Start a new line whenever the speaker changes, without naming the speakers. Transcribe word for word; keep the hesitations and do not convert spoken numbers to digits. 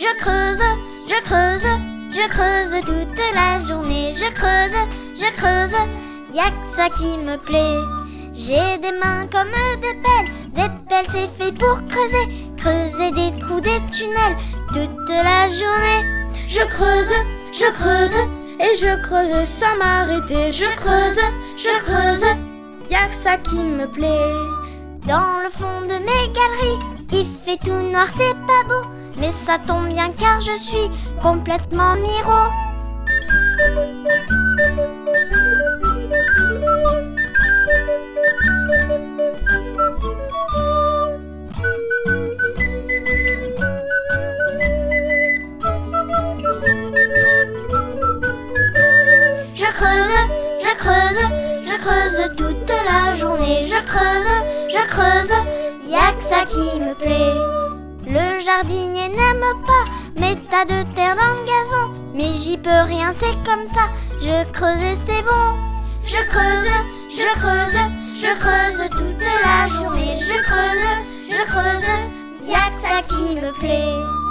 Je creuse, je creuse, je creuse toute la journée. Je creuse, je creuse, y'a que ça qui me plaît. J'ai des mains comme des pelles, des pelles c'est fait pour creuser. Creuser des trous, des tunnels, toute la journée.
Je creuse, je creuse, et je creuse sans m'arrêter. Je creuse, je creuse, y'a que ça qui me plaît.
Dans le fond de mes galeries, il fait tout noir, c'est pas beau. Mais ça tombe bien car je suis complètement miro. Je creuse, je creuse, je creuse toute la journée. Je creuse, je creuse, y'a que ça qui me plaît. Le jardinier n'aime pas mes tas de terre dans le gazon, mais j'y peux rien, c'est comme ça. Je creuse et c'est bon. Je creuse, je creuse, je creuse toute la journée. Je creuse, je creuse, y'a que ça qui me plaît.